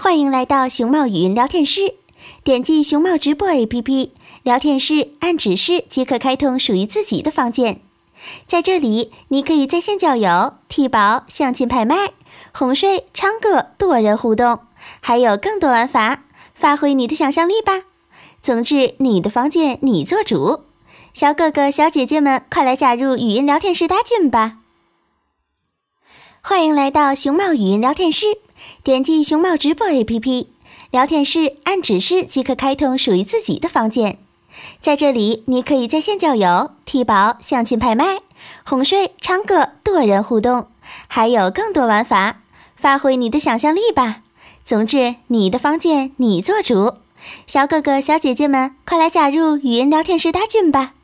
欢迎来到熊猫语音聊天室，点击熊猫直播 APP， 聊天室按指示即可开通属于自己的房间。在这里，你可以在线交友、提包、相亲拍卖、哄睡、唱歌、多人互动，还有更多玩法，发挥你的想象力吧。总之，你的房间你做主。小哥哥、小姐姐们，快来加入语音聊天室大军吧！欢迎来到熊猫语音聊天室，点击熊猫直播 APP， 聊天室按指示即可开通属于自己的房间。在这里，你可以在线交友、提包、相亲拍卖、哄睡、唱歌、多人互动，还有更多玩法，发挥你的想象力吧。总之，你的房间你做主。小哥哥、小姐姐们，快来加入语音聊天室大军吧！